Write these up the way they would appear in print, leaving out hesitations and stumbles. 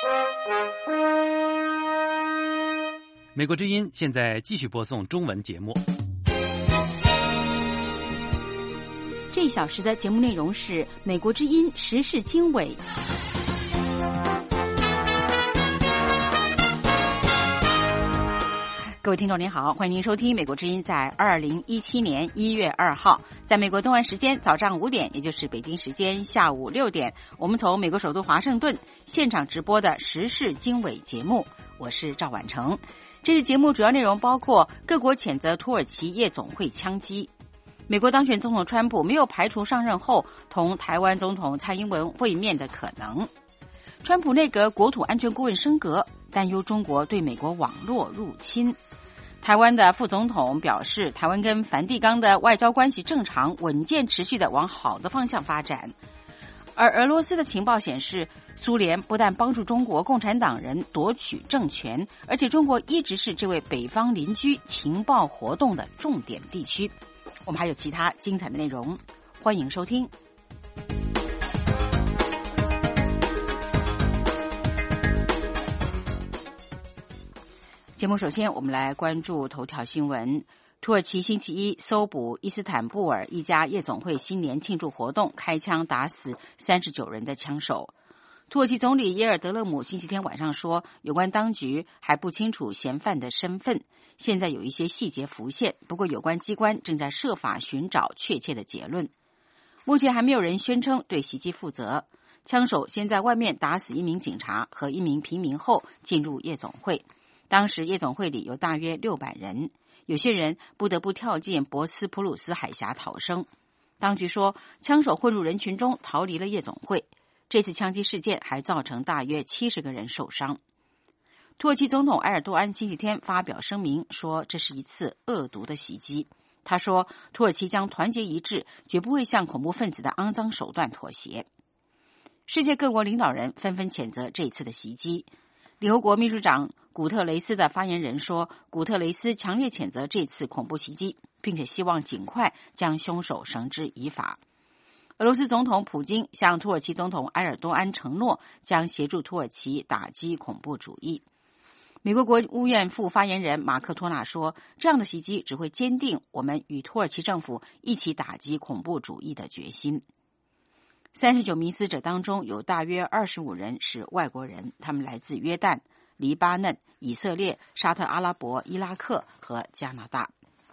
美国之音现在继续播送中文节目。 这一小时的节目内容是美国之音时事经纬。各位听众您好，欢迎您收听美国之音在2017年1月2号，在美国东岸时间早上5点，也就是北京时间下午6点，我们从美国首都华盛顿现场直播的时事经纬节目，我是赵婉成。这次节目主要内容包括各国谴责土耳其夜总会枪击，美国当选总统川普没有排除上任后同台湾总统蔡英文会面的可能，川普内阁国土安全顾问升格，担忧中国对美国网络入侵。台湾的副总统表示，台湾跟梵蒂冈的外交关系正常稳健持续的往好的方向发展。而俄罗斯的情报显示，苏联不但帮助中国共产党人夺取政权，而且中国一直是这位北方邻居情报活动的重点地区。我们还有其他精彩的内容，欢迎收听。节目首先我们来关注头条新闻。土耳其星期一搜捕伊斯坦布尔一家夜总会新年庆祝活动，开枪打死39人的枪手。土耳其总理耶尔德勒姆星期天晚上说，有关当局还不清楚嫌犯的身份，现在有一些细节浮现，不过有关机关正在设法寻找确切的结论。目前还没有人宣称对袭击负责。枪手先在外面打死一名警察和一名平民后进入夜总会，当时夜总会里有大约600人，有些人不得不跳进博斯普鲁斯海峡逃生。当局说，枪手混入人群中逃离了夜总会。这次枪击事件还造成大约70个人受伤。土耳其总统埃尔多安星期天发表声明说，这是一次恶毒的袭击。他说，土耳其将团结一致，绝不会向恐怖分子的肮脏手段妥协。世界各国领导人纷纷谴责这一次的袭击。联合国秘书长古特雷斯的发言人说，古特雷斯强烈谴责这次恐怖袭击，并且希望尽快将凶手绳之以法。俄罗斯总统普京向土耳其总统埃尔多安承诺，将协助土耳其打击恐怖主义。美国国务院副发言人马克托纳说，这样的袭击只会坚定我们与土耳其政府一起打击恐怖主义的决心。39名死者当中有大约25人是外国人，他们来自约旦、黎巴嫩、以色列、沙特阿拉伯、伊拉克和加拿大。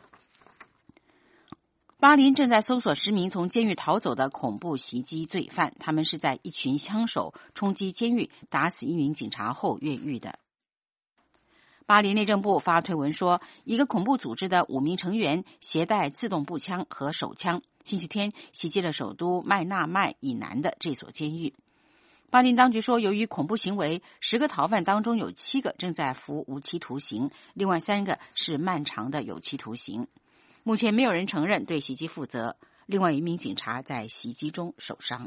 巴林正在搜索10名从监狱逃走的恐怖袭击罪犯，他们是在一群枪手冲击监狱打死一名警察后越狱的。巴黎内政部发推文说，一个恐怖组织的5名成员携带自动步枪和手枪，星期天袭击了首都麦纳麦以南的这所监狱。巴林当局说，由于恐怖行为，10个逃犯当中有7个正在服无期徒刑，另外3个是漫长的有期徒刑。目前没有人承认对袭击负责，另外1名警察在袭击中受伤。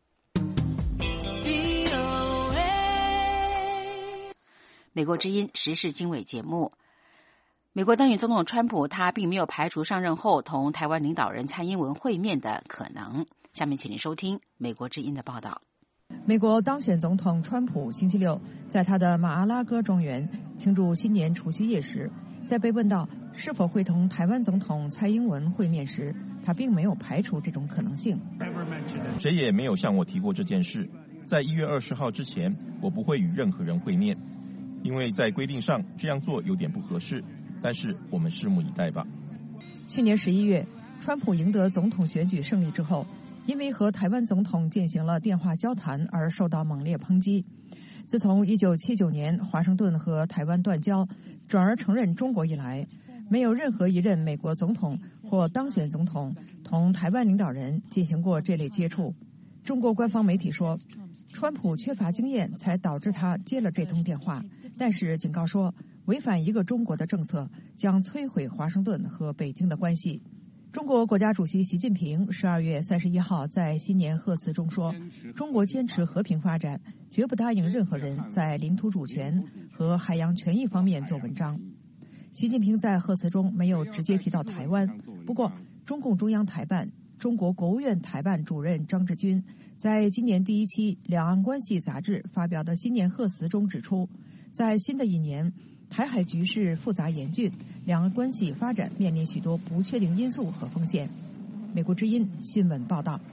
美国之音时事经纬节目。美国当选总统川普他并没有排除上任后同台湾领导人蔡英文会面的可能。下面请您收听美国之音的报道。 美国当选总统川普星期六在他的马阿拉戈庄园庆祝新年除夕夜时，在被问到是否会同台湾总统蔡英文会面时，他并没有排除这种可能性。 谁也没有向我提过这件事。在1月20号之前，我不会与任何人会面，因为在规定上这样做有点不合适。但是我们拭目以待吧。 去年11月，川普赢得总统选举胜利之后，因为和台湾总统进行了电话交谈而受到猛烈抨击。自从1979年华盛顿和台湾断交，转而承认中国以来，没有任何一任美国总统或当选总统同台湾领导人进行过这类接触。中国官方媒体说，川普缺乏经验才导致他接了这通电话，但是警告说，违反一个中国的政策将摧毁华盛顿和北京的关系。中国国家主席习近平12月31号在新年贺词中说，中国坚持和平发展，绝不答应任何人在领土主权和海洋权益方面做文章。习近平在贺词中没有直接提到台湾，不过中共中央台办、 中国国务院台办主任张志军在今年第一期《两岸关系》杂志发表的新年贺词中指出，在新的一年，台海局势复杂严峻，两岸关系发展面临许多不确定因素和风险。美国之音新闻报道。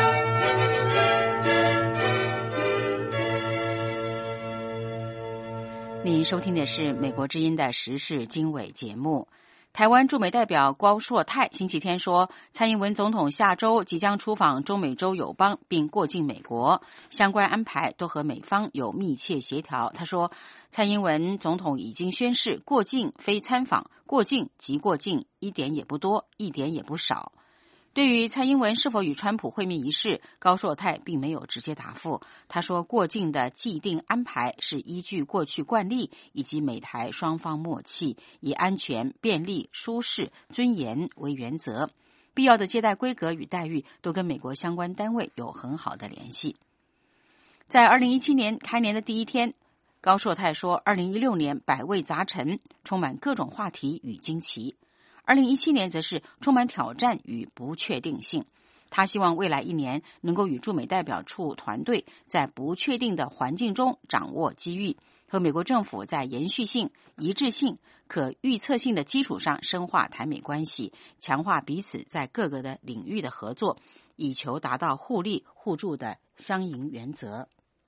您收听的是美国之音的时事经纬节目。台湾驻美代表高硕泰星期天说，蔡英文总统下周即将出访中美洲友邦并过境美国，相关安排都和美方有密切协调。他说，蔡英文总统已经宣示过境非参访，过境即过境，一点也不多，一点也不少。对于蔡英文是否与川普会面一事，高硕泰并没有直接答复。他说，过境的既定安排是依据过去惯例以及美台双方默契，以安全、便利、舒适、尊严为原则，必要的接待规格与待遇都跟美国相关单位有很好的联系。在2017年开年的第一天，高硕泰说，2016年百味杂陈，充满各种话题与惊奇。2017年则是充满挑战与不确定性。他希望未来一年能够与驻美代表处团队在不确定的环境中掌握机遇，和美国政府在延续性、一致性、可预测性的基础上深化台美关系，强化彼此在各个的领域的合作，以求达到互利互助的相赢原则。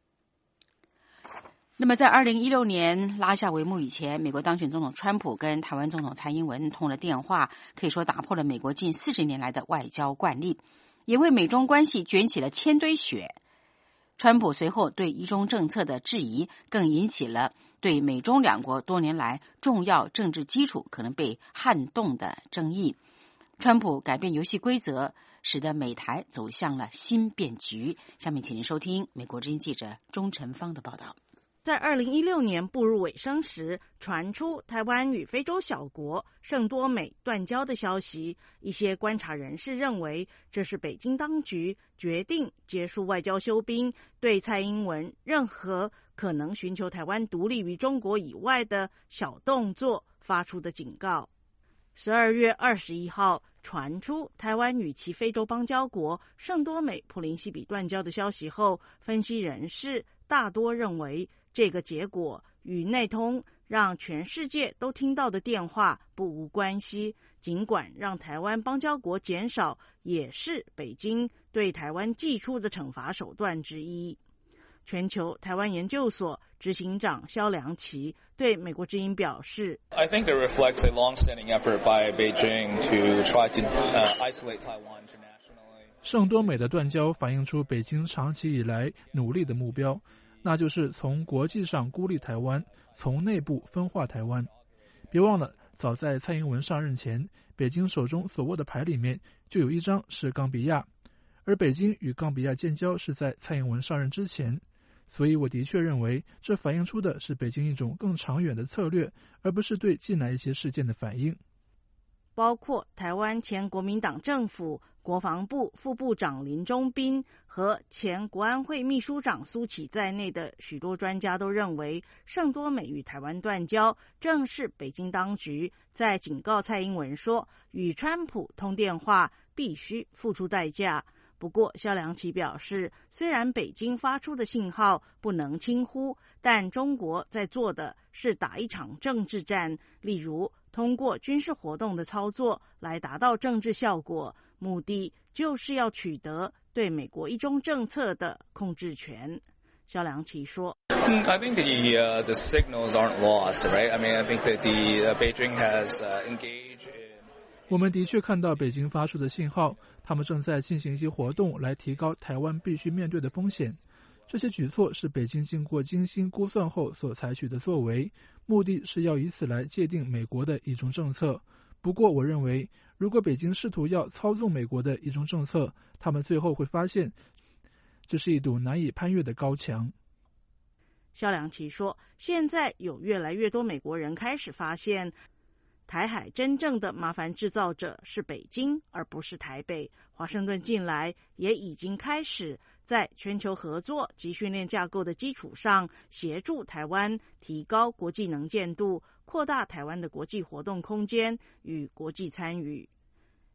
那么在2016年拉下帷幕以前，美国当选总统川普跟台湾总统蔡英文通了电话，可以说打破了美国近40年来的外交惯例，也为美中关系卷起了千堆雪。川普随后对一中政策的质疑，更引起了对美中两国多年来重要政治基础可能被撼动的争议。川普改变游戏规则，使得美台走向了新变局。下面请您收听美国之音记者钟晨芳的报道。 在2016年步入尾声时，传出台湾与非洲小国圣多美断交的消息。一些观察人士认为，这是北京当局决定结束外交休兵，对蔡英文任何可能寻求台湾独立于中国以外的小动作发出的警告。12月21号传出台湾与其非洲邦交国圣多美普林西比断交的消息后，分析人士大多认为，这个结果与内通让全世界都听到的电话不无关系，尽管让台湾邦交国减少，也是北京对台湾祭出的惩罚手段之一。全球台湾研究所执行长萧良奇对美国之音表示 I think it reflects a long-standing effort by Beijing to try to isolate Taiwan internationally. 圣多美的断交反映出北京长期以来努力的目标，那就是从国际上孤立台湾，从内部分化台湾。别忘了，早在蔡英文上任前，北京手中所握的牌里面就有一张是冈比亚，而北京与冈比亚建交是在蔡英文上任之前。所以我的确认为，这反映出的是北京一种更长远的策略，而不是对近来一些事件的反应。 包括台湾前国民党政府国防部副部长林中斌和前国安会秘书长苏起在内的许多专家都认为，圣多美与台湾断交正是北京当局在警告蔡英文说，与川普通电话必须付出代价。不过萧良奇表示，虽然北京发出的信号不能轻忽，但中国在做的是打一场政治战，例如通过军事活动的操作来达到政治效果，目的就是要取得对美国一中政策的控制权。萧良奇说 I think the signals aren't lost, right? I mean, I think that the Beijing has engaged in... 我们的确看到北京发出的信号，他们正在进行一些活动来提高台湾必须面对的风险。这些举措是北京经过精心估算后所采取的作为，目的是要以此来界定美国的一中政策。不过我认为，如果北京试图要操纵美国的一中政策，他们最后会发现这是一堵难以攀越的高墙。 萧良奇说，现在有越来越多美国人开始发现，台海真正的麻烦制造者是北京，而不是台北。华盛顿近来也已经开始在全球合作及训练架构的基础上，协助台湾提高国际能见度，扩大台湾的国际活动空间与国际参与。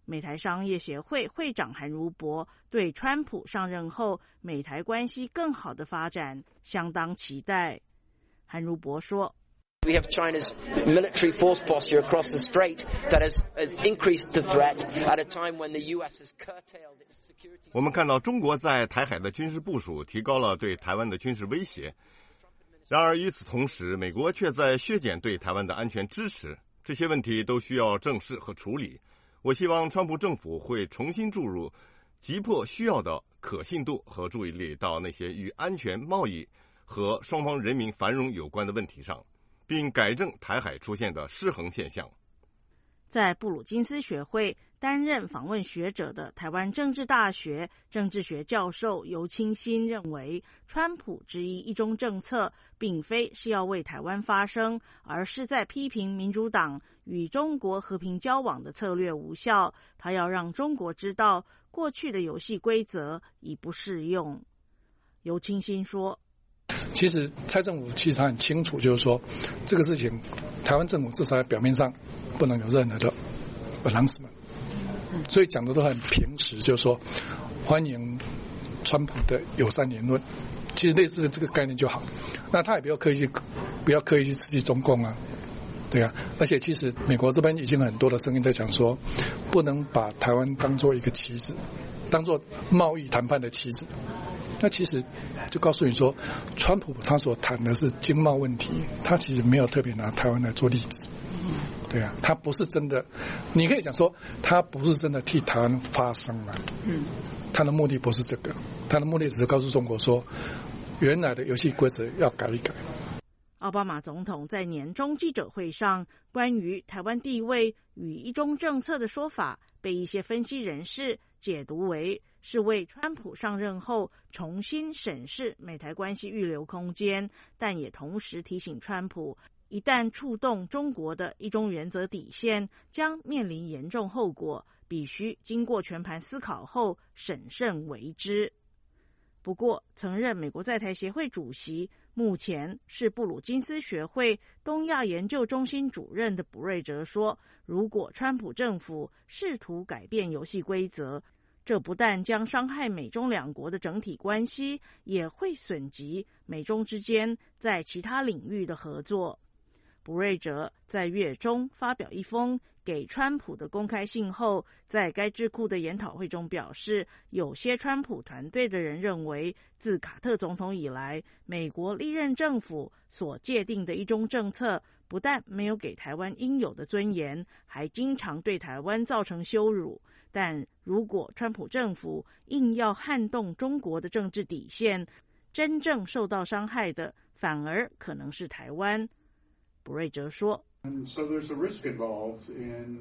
美台商业协会会长韩如博对川普上任后美台关系更好的发展相当期待。韩如博说 We have China's military force posture across the strait that has increased the threat at a time when the U.S. has curtailed its security. 我们看到中国在台海的军事部署提高了对台湾的军事威胁，然而与此同时，美国却在削减对台湾的安全支持，这些问题都需要正视和处理。我希望川普政府会重新注入急迫需要的可信度和注意力到那些与安全、贸易和双方人民繁荣有关的问题上，并改正台海出现的失衡现象。 在布鲁金斯学会担任访问学者的台湾政治大学政治学教授尤清新认为，川普质疑一中政策并非是要为台湾发声，而是在批评民主党与中国和平交往的策略无效。他要让中国知道，过去的游戏规则已不适用。尤清新说， 其实蔡政府其实很清楚，就是说这个事情台湾政府至少在表面上不能有任何的announcement，所以讲的都很平实，就是说欢迎川普的友善言论，其实类似的这个概念就好。那他也不要刻意去刺激中共啊，对啊。而且其实美国这边已经很多的声音在讲说，不能把台湾当作一个棋子，当作贸易谈判的棋子。那其实就告诉你说，川普他所谈的是经贸问题，他其实没有特别拿台湾来做例子。对啊，他不是真的，你可以讲说他不是真的替台湾发声啊。他的目的不是这个，他的目的只是告诉中国说，原来的游戏规则要改一改。 奥巴马总统在年中记者会上关于台湾地位与一中政策的说法，被一些分析人士解读为是为川普上任后重新审视美台关系预留空间，但也同时提醒川普，一旦触动中国的一中原则底线，将面临严重后果，必须经过全盘思考后审慎为之。不过，曾任美国在台协会主席，目前是布鲁金斯学会东亚研究中心主任的卜瑞哲说，如果川普政府试图改变游戏规则，这不但将伤害美中两国的整体关系，也会损及美中之间在其他领域的合作。卜瑞哲在月中发表一封给川普的公开信后，在该智库的研讨会中表示，有些川普团队的人认为，自卡特总统以来，美国历任政府所界定的一中政策不但没有给台湾应有的尊严，还经常对台湾造成羞辱。但如果川普政府硬要撼动中国的政治底线，真正受到伤害的反而可能是台湾。卜瑞哲说 So there's a risk involved in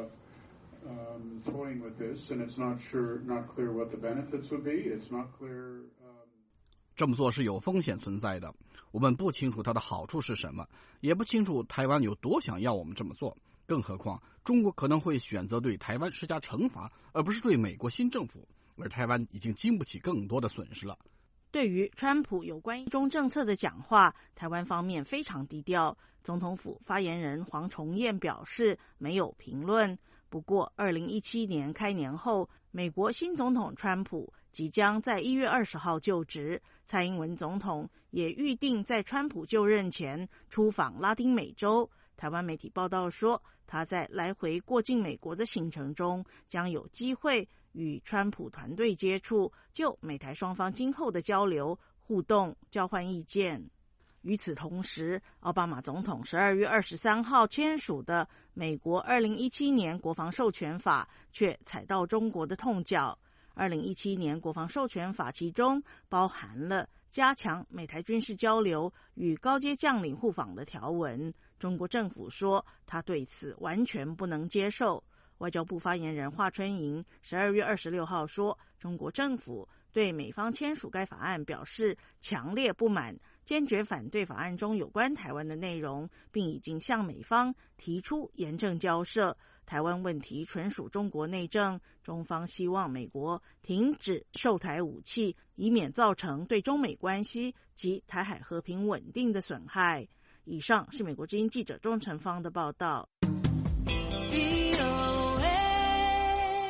toying with this, and it's not clear what the benefits would be. It's not clear. 这么做是有风险存在的，我们不清楚它的好处是什么，也不清楚台湾有多想要我们这么做。更何况，中国可能会选择对台湾施加惩罚，而不是对美国新政府，而台湾已经经不起更多的损失了。 对于川普有关一中政策的讲话，台湾方面非常低调。总统府发言人黄崇彦表示没有评论。不过2017年开年后，美国新总统川普即将在1月20号就职，蔡英文总统也预定在川普就任前出访拉丁美洲。台湾媒体报道说，他在来回过境美国的行程中，将有机会与川普团队接触，就美台双方今后的交流、互动、交换意见。与此同时，奥巴马总统12月23号签署的美国2017年国防授权法却踩到中国的痛脚。2017年国防授权法其中包含了加强美台军事交流与高阶将领互访的条文。中国政府说，他对此完全不能接受。外交部发言人华春莹12月26号说，中国政府对美方签署该法案表示强烈不满，坚决反对法案中有关台湾的内容，并已经向美方提出严正交涉。台湾问题纯属中国内政，中方希望美国停止售台武器，以免造成对中美关系及台海和平稳定的损害。以上是美国之音记者钟成芳的报道。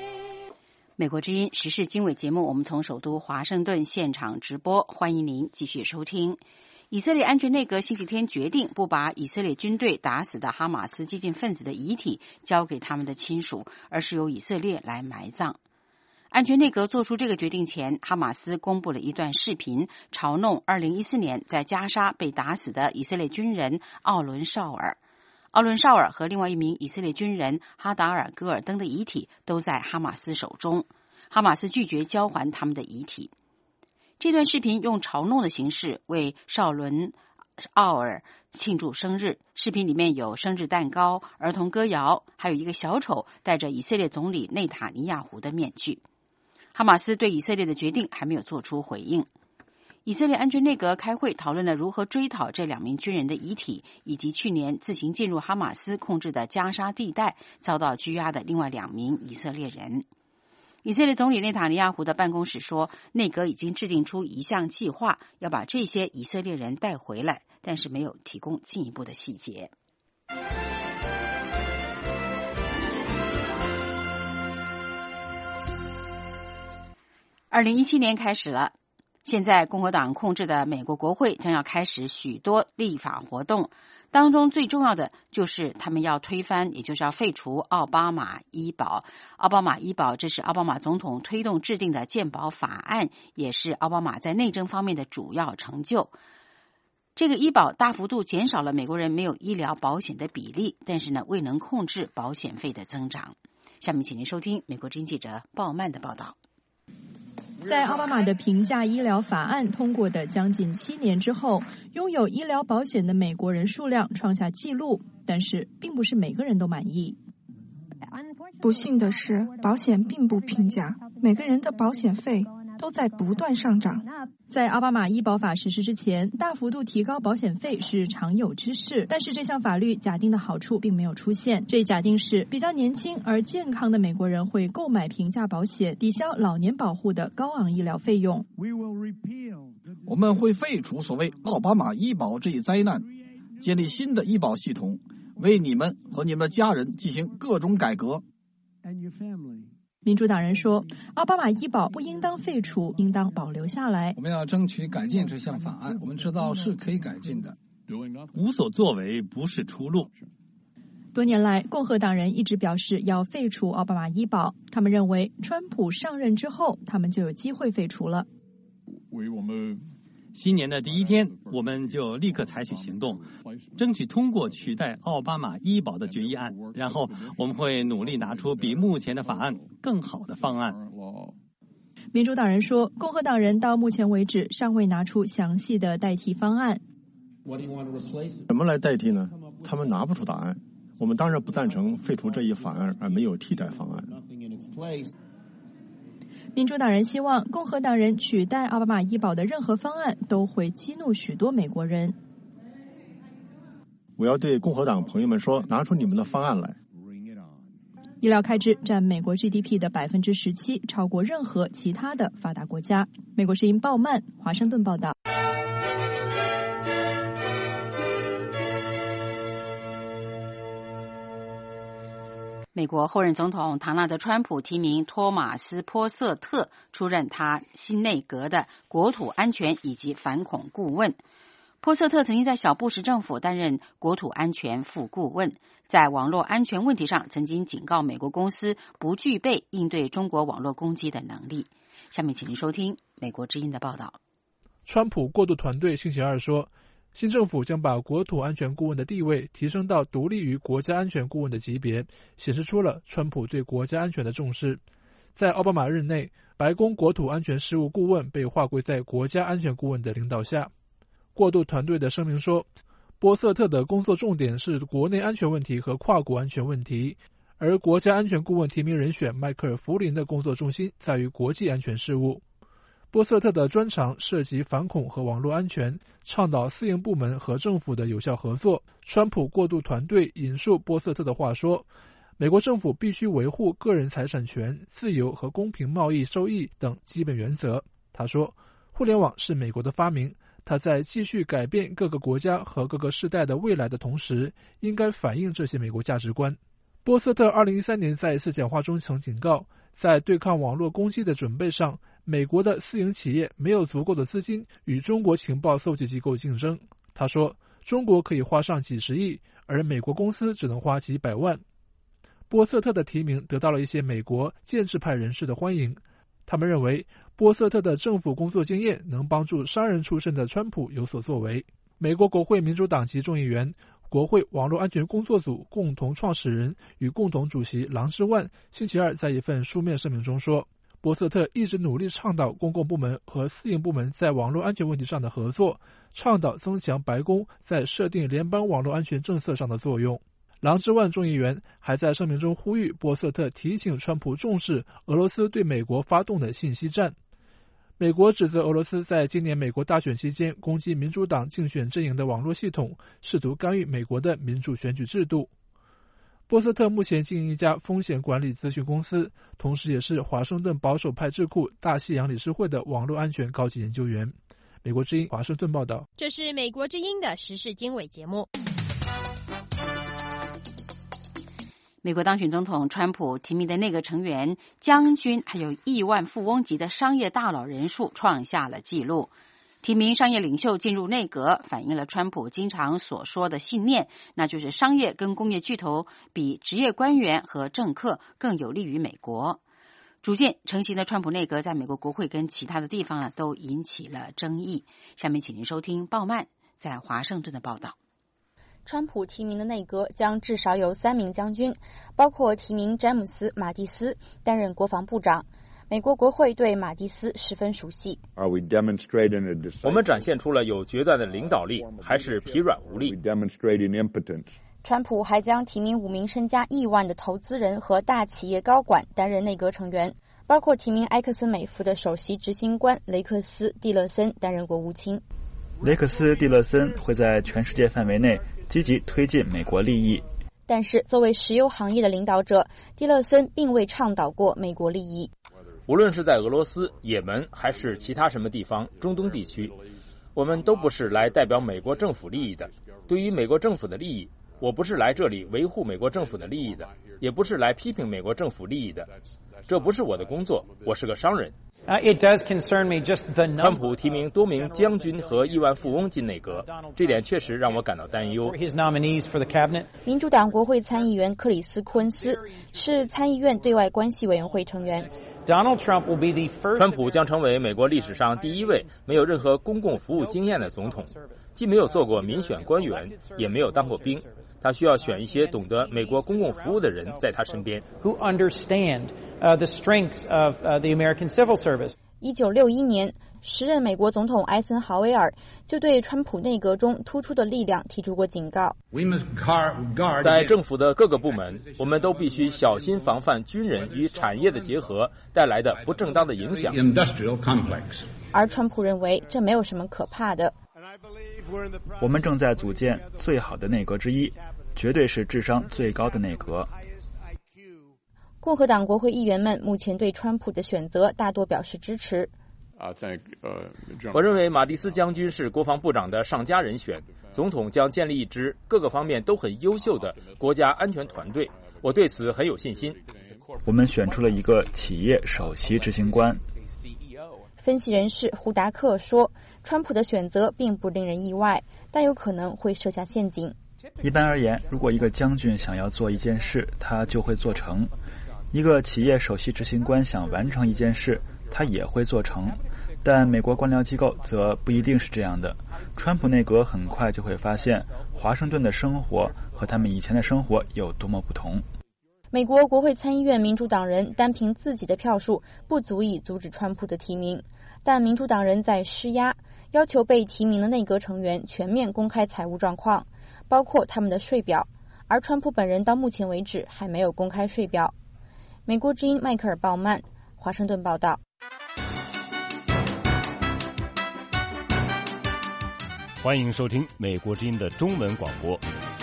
美国之音时事经纬节目，我们从首都华盛顿现场直播，欢迎您继续收听。以色列安全内阁星期天决定不把以色列军队打死的哈马斯激进分子的遗体交给他们的亲属，而是由以色列来埋葬。安全内阁做出这个决定前，哈马斯公布了一段视频，嘲弄2014年在加沙被打死的以色列军人奥伦绍尔。奥伦绍尔和另外一名以色列军人哈达尔戈尔登的遗体都在哈马斯手中，哈马斯拒绝交还他们的遗体。这段视频用嘲弄的形式为绍伦奥尔庆祝生日，视频里面有生日蛋糕、儿童歌谣，还有一个小丑戴着以色列总理内塔尼亚胡的面具。哈马斯对以色列的决定还没有做出回应。以色列安全内阁开会讨论了如何追讨这2名军人的遗体，以及去年自行进入哈马斯控制的加沙地带遭到拘押的另外2名以色列人。以色列总理内塔尼亚胡的办公室说，内阁已经制定出一项计划，要把这些以色列人带回来，但是没有提供进一步的细节。2017年开始了，现在共和党控制的美国国会将要开始许多立法活动，当中最重要的就是他们要推翻，也就是要废除奥巴马医保。奥巴马医保，这是奥巴马总统推动制定的健保法案，也是奥巴马在内政方面的主要成就。这个医保大幅度减少了美国人没有医疗保险的比例，但是呢，未能控制保险费的增长。下面请您收听美国之音记者鲍曼的报道。 在奥巴马的平价医疗法案通过的将近7年之后，拥有医疗保险的美国人数量创下纪录，但是并不是每个人都满意。 不幸的是，保险并不平价，每个人的保险费都在不断上涨。 在奥巴马医保法实施之前，大幅度提高保险费是常有之事，但是这项法律假定的好处并没有出现。这假定是比较年轻而健康的美国人会购买平价保险，抵消老年保护的高昂医疗费用。 我们会废除所谓奥巴马医保这一灾难，建立新的医保系统，为你们和你们的家人进行各种改革。 民主党人说，奥巴马医保不应当废除，应当保留下来。 我们要争取改进这项法案，我们知道是可以改进的。 无所作为不是出路。 多年来，共和党人一直表示要废除奥巴马医保，他们认为川普上任之后，他们就有机会废除了。 新年的第一天，我们就立刻采取行动，争取通过取代奥巴马医保的决议案，然后我们会努力拿出比目前的法案更好的方案。 民主党人说，共和党人到目前为止尚未拿出详细的代替方案。 什么来代替呢？他们拿不出答案。我们当然不赞成废除这一法案而没有替代方案。 民主党人希望共和党人取代奥巴马医保的任何方案都会激怒许多美国人。 我要对共和党朋友们说，拿出你们的方案来。 医疗开支占美国 GDP 的17%，超过任何其他的发达国家。美国之音鲍曼，华盛顿报道。 美国后任总统唐纳德·川普提名托马斯·波瑟特出任他新内阁的国土安全以及反恐顾问。波瑟特曾经在小布什政府担任国土安全副顾问，在网络安全问题上曾经警告美国公司不具备应对中国网络攻击的能力。下面请您收听美国之音的报道。 川普过渡团队星期二说，新政府将把国土安全顾问的地位提升到独立于国家安全顾问的级别，显示出了川普对国家安全的重视。在奥巴马任内，白宫国土安全事务顾问被划归在国家安全顾问的领导下。过渡团队的声明说，波瑟特的工作重点是国内安全问题和跨国安全问题，而国家安全顾问提名人选迈克尔·弗林的工作重心在于国际安全事务。波瑟特的专长涉及反恐和网络安全，倡导私营部门和政府的有效合作。川普过渡团队引述波瑟特的话说，美国政府必须维护个人财产权、自由和公平贸易收益等基本原则。他说，互联网是美国的发明，他在继续改变各个国家和各个世代的未来的同时，应该反映这些美国价值观。波瑟特2013年在一次讲话中曾警告， 在对抗网络攻击的准备上，美国的私营企业没有足够的资金与中国情报搜集机构竞争。他说，中国可以花上几十亿，而美国公司只能花几百万。波瑟特的提名得到了一些美国建制派人士的欢迎，他们认为波瑟特的政府工作经验能帮助商人出身的川普有所作为。美国国会民主党籍众议员、国会网络安全工作组共同创始人与共同主席郎之万星期二在一份书面声明中说，波瑟特一直努力倡导公共部门和私营部门在网络安全问题上的合作，倡导增强白宫在设定联邦网络安全政策上的作用。郎之万众议员还在声明中呼吁波瑟特提醒川普重视俄罗斯对美国发动的信息战。美国指责俄罗斯在今年美国大选期间攻击民主党竞选阵营的网络系统，试图干预美国的民主选举制度。波瑟特目前经营一家风险管理咨询公司，同时也是华盛顿保守派智库大西洋理事会的网络安全高级研究员。美国之音华盛顿报道。 这是美国之音的时事经纬节目。 美国当选总统川普提名的内阁成员、将军还有亿万富翁级的商业大佬人数创下了纪录。提名商业领袖进入内阁，反映了川普经常所说的信念，那就是商业跟工业巨头比职业官员和政客更有利于美国。逐渐成型的川普内阁在美国国会跟其他的地方都引起了争议。下面请您收听鲍曼在华盛顿的报道。 川普提名的内阁将至少有3名将军，包括提名詹姆斯·马蒂斯担任国防部长。美国国会对马蒂斯十分熟悉。 我们展现出了有决断的领导力，还是疲软无力？ 川普还将提名5名身家亿万的投资人和大企业高管担任内阁成员，包括提名埃克森美孚的首席执行官雷克斯·蒂勒森担任国务卿。 雷克斯·蒂勒森会在全世界范围内积极推进美国利益， 但是作为石油行业的领导者，蒂勒森并未倡导过美国利益。 无论是在俄罗斯、也门还是其他什么地方，中东地区，我们都不是来代表美国政府利益的。对于美国政府的利益，我不是来这里维护美国政府的利益的，也不是来批评美国政府利益的。这不是我的工作，我是个商人。川普提名多名将军和亿万富翁进内阁，这点确实让我感到担忧。 民主党国会参议员克里斯·库恩斯是参议院对外关系委员会成员。 川普将成为美国历史上第一位没有任何公共服务经验的总统，既没有做过民选官员，也没有当过兵。他需要选一些懂得美国公共服务的人在他身边。 1961年，时任美国总统艾森豪威尔就对川普内阁中突出的力量提出过警告。 在政府的各个部门，我们都必须小心防范军人与产业的结合带来的不正当的影响。 而川普认为这没有什么可怕的。 我们正在组建最好的内阁之一，绝对是智商最高的内阁。 共和党国会议员们目前对川普的选择大多表示支持。 我认为马蒂斯将军是国防部长的上佳人选，总统将建立一支各个方面都很优秀的国家安全团队，我对此很有信心。 我们选出了一个企业首席执行官。 分析人士胡达克说，川普的选择并不令人意外，但有可能会设下陷阱。 一般而言，如果一个将军想要做一件事，他就会做成；一个企业首席执行官想完成一件事，他也会做成。但美国官僚机构则不一定是这样的。川普内阁很快就会发现，华盛顿的生活和他们以前的生活有多么不同。 美国国会参议院民主党人单凭自己的票数不足以阻止川普的提名，但民主党人在施压，要求被提名的内阁成员全面公开财务状况，包括他们的税表，而川普本人到目前为止还没有公开税表。美国之音迈克尔·鲍曼，华盛顿报道。 欢迎收听美国之音的中文广播。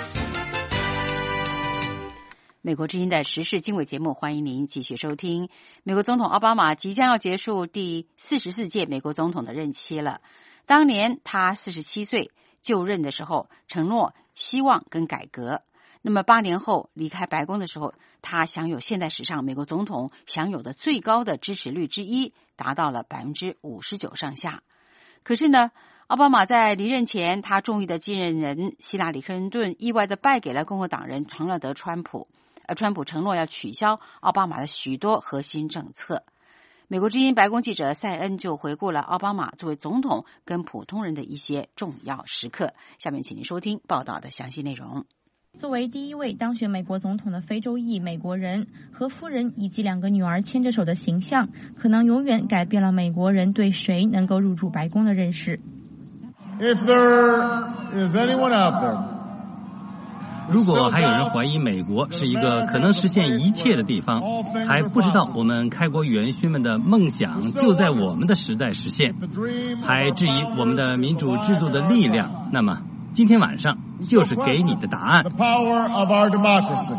美国之音的时事经纬节目，欢迎您继续收听。美国总统奥巴马即将要结束第44届美国总统的任期了。当年他47岁就任的时候，承诺希望跟改革。 那么8年后离开白宫的时候，他享有现代史上美国总统享有的最高的支持率之一，达到了59%上下。可是呢，奥巴马在离任前，他中意的继任人希拉里·克林顿意外的败给了共和党人唐纳德·川普，而川普承诺要取消奥巴马的许多核心政策。美国之音白宫记者塞恩就回顾了奥巴马作为总统跟普通人的一些重要时刻。下面请您收听报道的详细内容。 作为第一位当选美国总统的非洲裔美国人，和夫人以及2个女儿牵着手的形象，可能永远改变了美国人对谁能够入驻白宫的认识。 If there is anyone out there, 如果还有人怀疑美国是一个可能实现一切的地方，还不知道我们开国元勋们的梦想就在我们的时代实现，还质疑我们的民主制度的力量，那么今天晚上就是给你的答案。 the power of our democracy.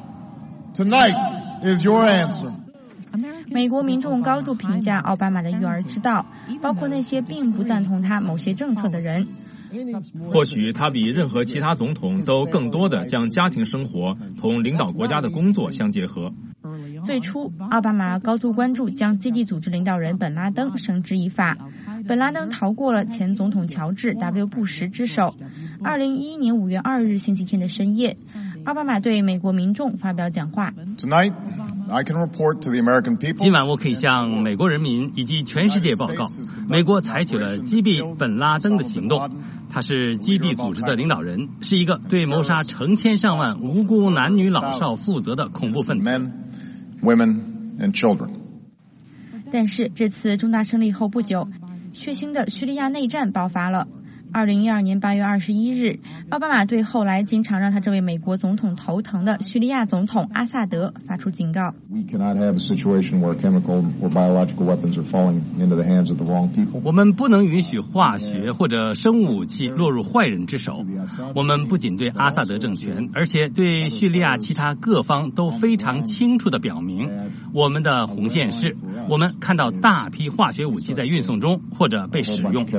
Tonight is your answer. 美国民众高度评价奥巴马的育儿之道，包括那些并不赞同他某些政策的人。 或许他比任何其他总统都更多地将家庭生活同领导国家的工作相结合。 最初，奥巴马高度关注将基地组织领导人本拉登绳之以法。本拉登逃过了前总统乔治 ·W. 布什之手。2011年5月2日星期天的深夜，奥巴马对美国民众发表讲话。 Tonight, I can report to the American people. 今晚我可以向美国人民以及全世界报告，美国采取了击毙本拉登的行动。他是基地组织的领导人，是一个对谋杀成千上万无辜男女老少负责的恐怖分子。 Men, women, and children. 但是这次重大胜利后不久，血腥的叙利亚内战爆发了。2012年8月21日，奥巴马对后来经常让他这位美国总统头疼的叙利亚总统阿萨德发出警告。 We cannot have a situation where chemical or biological weapons are falling into the hands of the wrong people. 我们不能允许化学或者生物武器落入坏人之手。我们不仅对阿萨德政权，而且对叙利亚其他各方都非常清楚地表明，我们的红线是，我们看到大批化学武器在运送中或者被使用。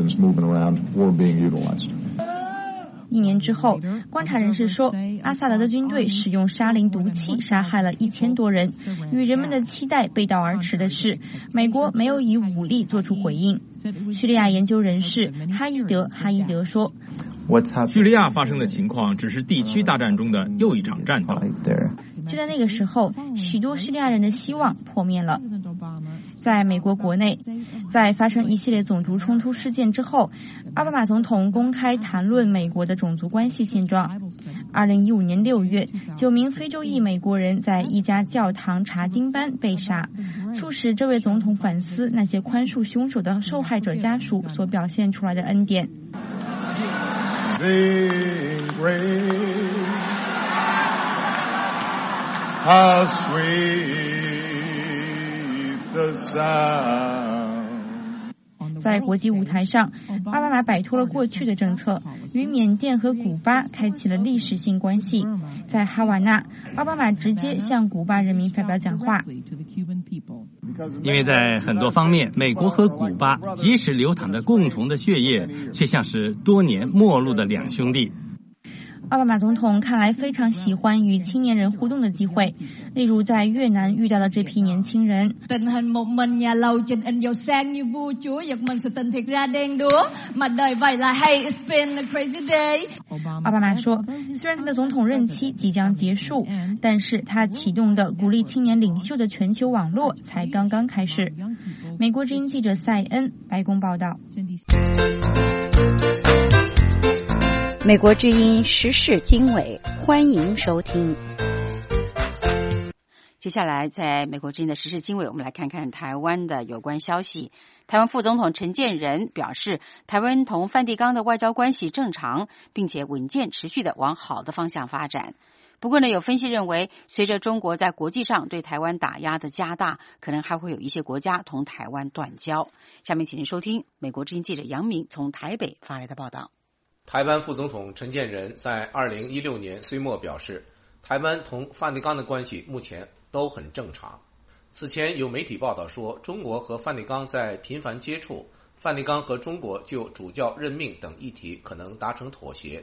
1年之后，观察人士说，阿萨德的军队使用沙林毒气杀害了1000多人。与人们的期待背道而驰的是，美国没有以武力做出回应。叙利亚研究人士哈伊德说， 叙利亚发生的情况只是地区大战中的又一场战斗。 就在那个时候，许多叙利亚人的希望破灭了。在美国国内，在发生一系列种族冲突事件之后，奥巴马总统公开谈论美国的种族关系现状。2015年6月，9名非洲裔美国人在一家教堂查经班被杀，促使这位总统反思那些宽恕凶手的受害者家属所表现出来的恩典。 Sing grace, how sweet the sound. 在国际舞台上，奥巴马摆脱了过去的政策，与缅甸和古巴开启了历史性关系。在哈瓦那，奥巴马直接向古巴人民发表讲话。 因为在很多方面，美国和古巴即使流淌着共同的血液，却像是多年陌路的两兄弟。 奥巴马总统看来非常喜欢与青年人互动的机会，例如在越南遇到的这批年轻人。奥巴马说，虽然他的总统任期即将结束，但是他启动的鼓励青年领袖的全球网络才刚刚开始。美国之音记者塞恩，白宫报道。 美国之音时事经纬，欢迎收听。接下来，在美国之音的时事经纬，我们来看看台湾的有关消息。台湾副总统陈建仁表示，台湾同梵蒂冈的外交关系正常，并且稳健持续的往好的方向发展。不过呢，有分析认为，随着中国在国际上对台湾打压的加大，可能还会有一些国家同台湾断交。下面请您收听美国之音记者杨明从台北发来的报道。 台湾副总统陈建仁在2016年岁末表示，台湾同梵蒂冈的关系目前都很正常。此前有媒体报道说，中国和梵蒂冈在频繁接触，梵蒂冈和中国就主教任命等议题可能达成妥协，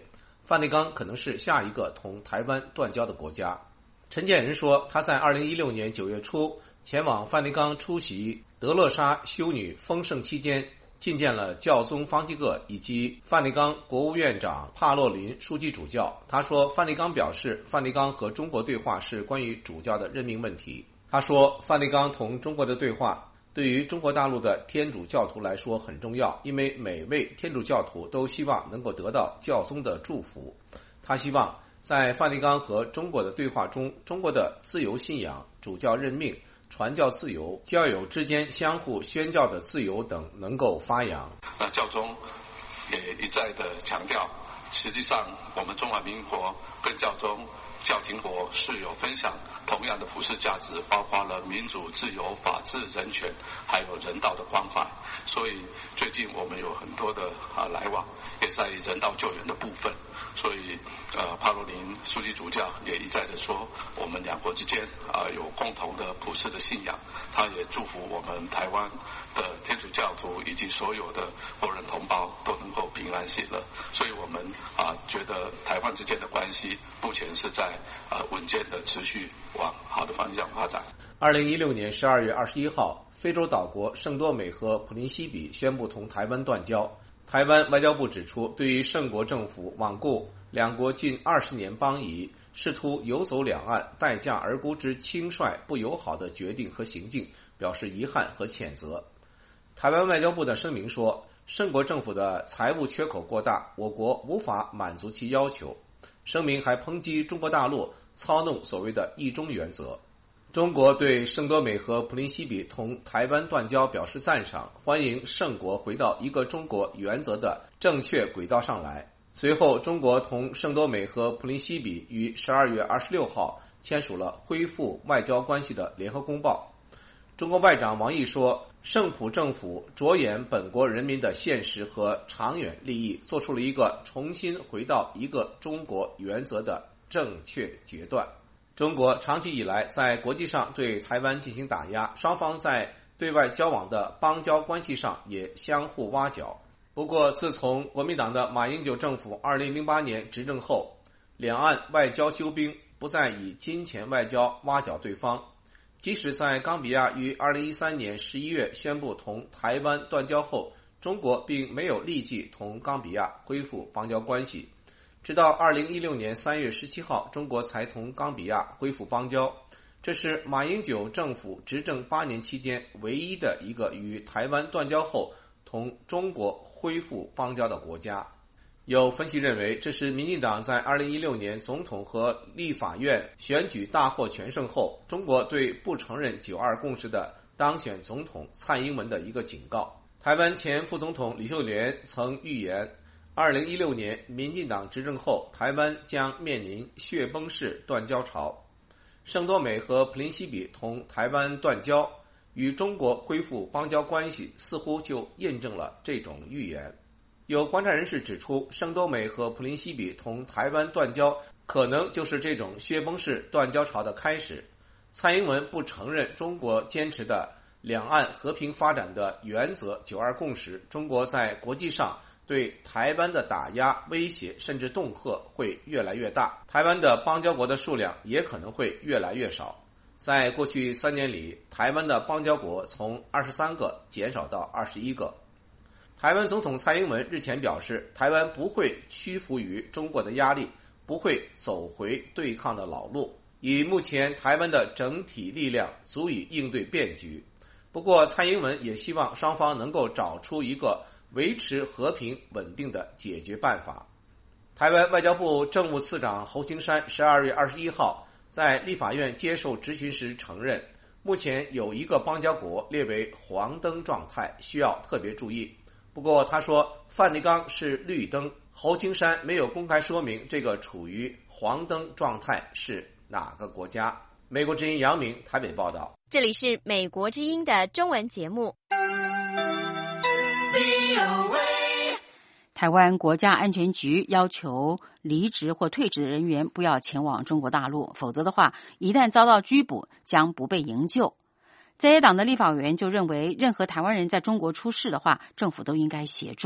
梵蒂冈可能是下一个同台湾断交的国家。陈建仁说，他在2016年9月初前往梵蒂冈出席德勒莎修女丰盛期间，觐见了教宗方济各以及梵蒂冈国务院长帕洛林枢机主教。他说，梵蒂冈表示，梵蒂冈和中国对话是关于主教的任命问题。他说，梵蒂冈同中国的对话对于中国大陆的天主教徒来说很重要，因为每位天主教徒都希望能够得到教宗的祝福。他希望在梵蒂冈和中国的对话中，中国的自由信仰、主教任命、传教自由、教友之间相互宣教的自由等能够发扬。 教宗也一再的强调，实际上我们中华民国跟教宗、教廷国是有分享同样的普世价值，包括了民主、自由、法治、人权，还有人道的关怀。所以最近我们有很多的来往，也在人道救援的部分。所以帕洛林枢机主教也一再的说，我们两国之间有共同的普世的信仰。他也祝福我们台湾的天主教徒以及所有的国人同胞都能够平安喜乐。所以我们觉得台湾之间的关系目前是在稳健的持续往好的方向发展。 2016年12月21号，非洲岛国圣多美和普林西比宣布同台湾断交。台湾外交部指出，对于圣国政府罔顾两国近20年邦谊，试图游走两岸、待价而沽之轻率不友好的决定和行径表示遗憾和谴责。台湾外交部的声明说，圣国政府的财务缺口过大，我国无法满足其要求。声明还抨击中国大陆操弄所谓的一中原则。中国对圣多美和普林西比同台湾断交表示赞赏，欢迎圣国回到一个中国原则的正确轨道上来。随后，中国同圣多美和普林西比于12月26号签署了恢复外交关系的联合公报。中国外长王毅说，圣普政府着眼本国人民的现实和长远利益，做出了一个重新回到一个中国原则的正确决断。中国长期以来在国际上对台湾进行打压，双方在对外交往的邦交关系上也相互挖角。不过，自从国民党的马英九政府2008年执政后，两岸外交休兵，不再以金钱外交挖角对方。即使在冈比亚于2013年11月宣布同台湾断交后，中国并没有立即同冈比亚恢复邦交关系。直到2016年3月17号，中国才同冈比亚恢复邦交。这是马英九政府执政8年期间唯一的一个与台湾断交后同中国恢复邦交的国家。有分析认为，这是民进党在2016年总统和立法院选举大获全胜后，中国对不承认9·2共识的当选总统蔡英文的一个警告。台湾前副总统李秀莲曾预言，2016年民进党执政后，台湾将面临雪崩式断交潮。圣多美和普林西比同台湾断交，与中国恢复邦交关系，似乎就印证了这种预言。有观察人士指出，圣多美和普林西比同台湾断交，可能就是这种雪崩式断交潮的开始。蔡英文不承认中国坚持的两岸和平发展的原则9·2共识，中国在国际上对台湾的打压、威胁甚至恫吓会越来越大，台湾的邦交国的数量也可能会越来越少。在过去3年里，台湾的邦交国从23个减少到21个。台湾总统蔡英文日前表示，台湾不会屈服于中国的压力，不会走回对抗的老路，以目前台湾的整体力量足以应对变局。不过，蔡英文也希望双方能够找出一个维持和平稳定的解决办法。台湾外交部政务次长侯清山12月21号在立法院接受质询时承认，目前有一个邦交国列为黄灯状态，需要特别注意。不过他说梵蒂冈是绿灯，侯清山没有公开说明这个处于黄灯状态是哪个国家。美国之音杨明台北报道。 这里是美国之音的中文节目。 台湾国家安全局要求离职或退职的人员不要前往中国大陆，否则的话，一旦遭到拘捕，将不被营救。在野党的立法委员就认为，任何台湾人在中国出事的话，政府都应该协助。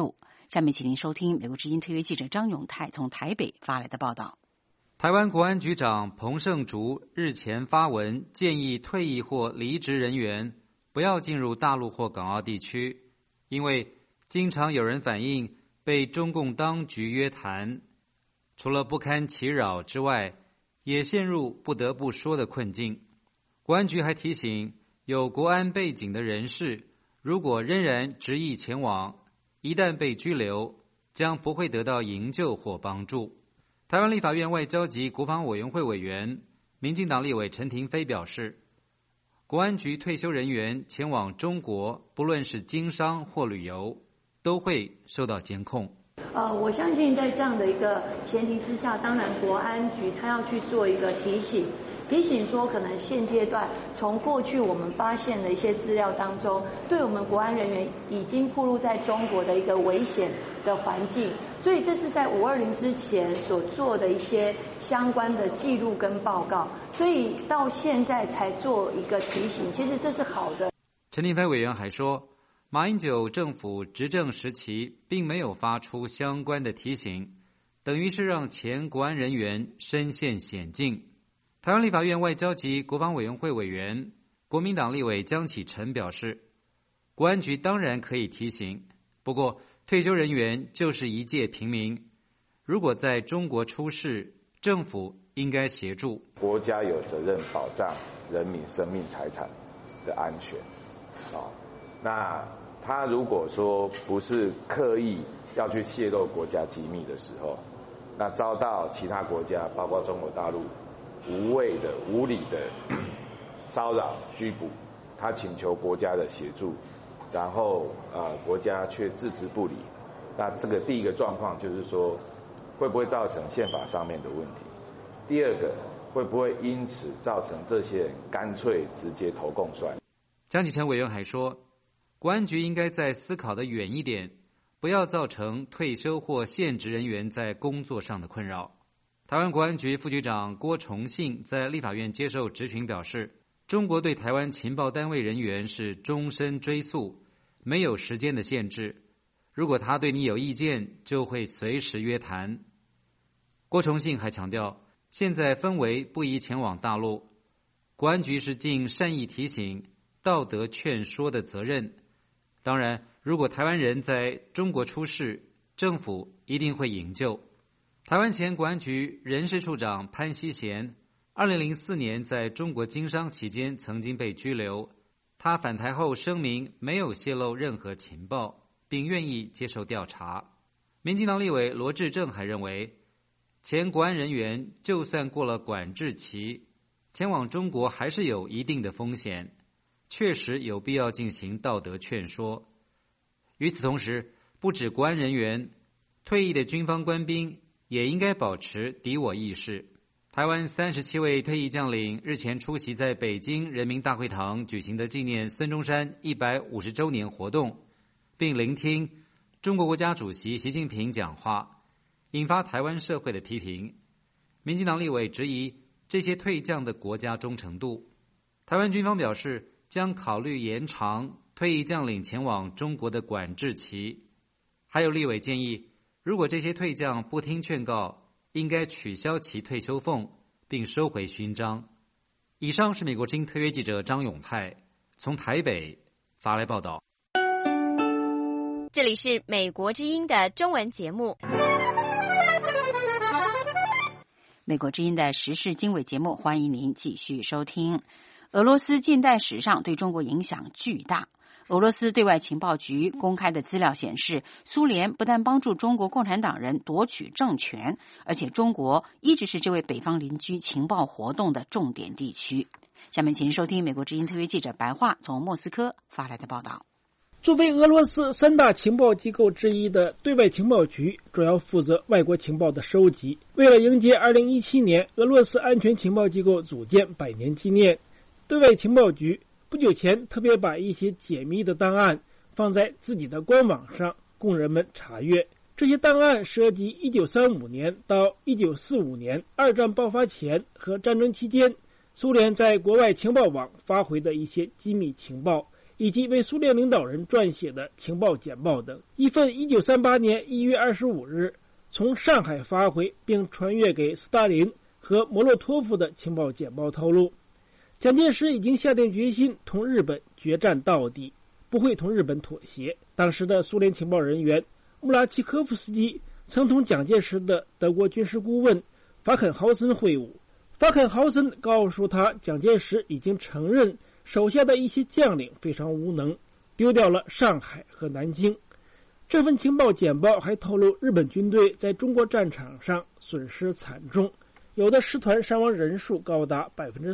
下面请您收听美国之音特约记者张永泰从台北发来的报道。 台湾国安局长彭胜竹日前发文建议退役或离职人员不要进入大陆或港澳地区，因为经常有人反映被中共当局约谈，除了不堪其扰之外，也陷入不得不说的困境。国安局还提醒有国安背景的人士，如果仍然执意前往，一旦被拘留，将不会得到营救或帮助。台湾立法院外交及国防委员会委员、民进党立委陈亭妃表示，国安局退休人员前往中国，不论是经商或旅游，都会受到监控。 我相信在这样的一个前提之下，当然国安局他要去做一个提醒说，可能现阶段从过去我们发现的一些资料当中，对我们国安人员已经暴露在中国的一个危险的环境，所以这是在520之前所做的一些相关的记录跟报告，所以到现在才做一个提醒，其实这是好的。 陈亭妃委员还说，马英九政府执政时期并没有发出相关的提醒，等于是让前国安人员身陷险境。台湾立法院外交及国防委员会委员、国民党立委江启臣表示，国安局当然可以提醒，不过退休人员就是一介平民，如果在中国出事，政府应该协助。 国家有责任保障人民生命财产的安全，那他如果说不是刻意要去泄露国家机密的时候，那遭到其他国家包括中国大陆无谓的无理的骚扰拘捕，他请求国家的协助，然后国家却置之不理，那这个第一个状况就是说会不会造成宪法上面的问题，第二个会不会因此造成这些人干脆直接投共算。 江启臣委员还说，国安局应该再思考的远一点，不要造成退休或现职人员在工作上的困扰。台湾国安局副局长郭崇信在立法院接受质询表示，中国对台湾情报单位人员是终身追诉，没有时间的限制，如果他对你有意见，就会随时约谈。郭崇信还强调，现在氛围不宜前往大陆，国安局是尽善意提醒、道德劝说的责任。当然，如果台湾人在中国出事，政府一定会营救。台湾前国安局人事处长潘锡贤2004年在中国经商期间曾经被拘留，他返台后声明没有泄露任何情报，并愿意接受调查。民进党立委罗致政还认为，前国安人员就算过了管制期，前往中国还是有一定的风险，确实有必要进行道德劝说。与此同时，不止国安人员，退役的军方官兵也应该保持敌我意识。台湾37位退役将领日前出席在北京人民大会堂举行的纪念孙中山150周年活动，并聆听中国国家主席习近平讲话，引发台湾社会的批评。民进党立委质疑这些退将的国家忠诚度。台湾军方表示，将考虑延长退役将领前往中国的管制期。还有立委建议，如果这些退将不听劝告，应该取消其退休俸，并收回勋章。以上是美国之音特约记者张永泰从台北发来报道。 这里是美国之音的中文节目。 美国之音的时事经纬节目，欢迎您继续收听。俄罗斯近代史上对中国影响巨大。俄罗斯对外情报局公开的资料显示，苏联不但帮助中国共产党人夺取政权，而且中国一直是这位北方邻居情报活动的重点地区。下面请收听美国之音特约记者白桦从莫斯科发来的报道。 作为俄罗斯三大情报机构之一的对外情报局，主要负责外国情报的收集。为了迎接2017年俄罗斯安全情报机构组建100年纪念，对外情报局不久前特别把一些解密的档案放在自己的官网上供人们查阅。这些档案涉及1935年到1945年二战爆发前和战争期间苏联在国外情报网发回的一些机密情报， 以及为苏联领导人撰写的情报简报等。一份1938年1月25日从上海发回并传阅给斯大林和莫洛托夫的情报简报透露，蒋介石已经下定决心同日本决战到底，不会同日本妥协。当时的苏联情报人员穆拉奇科夫斯基曾同蒋介石的德国军事顾问法肯豪森会晤，法肯豪森告诉他，蒋介石已经承认手下的一些将领非常无能，丢掉了上海和南京。这份情报简报还透露，日本军队在中国战场上损失惨重，有的师团伤亡人数高达